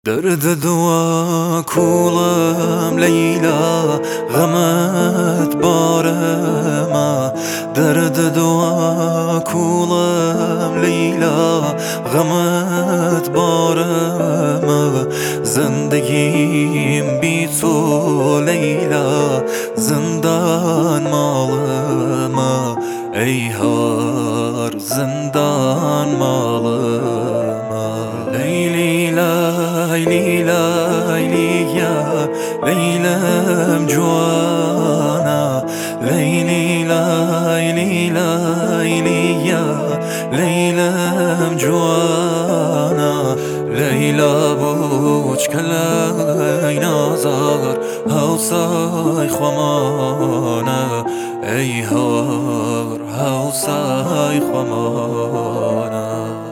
درد دوا کولم لیلا غمت بارما درد دوا کولم لیلا غمت بارما زندگیم بی تو لیلا زندان مالما ای هار زندان مالما لیلی لیلی لیلی یا لیلم جوانا لیلی لیلی لیلی یا لیلم جوانا لیلا بوچ کلای نازار هاوسای خمانه ای هار هاوسای خمانه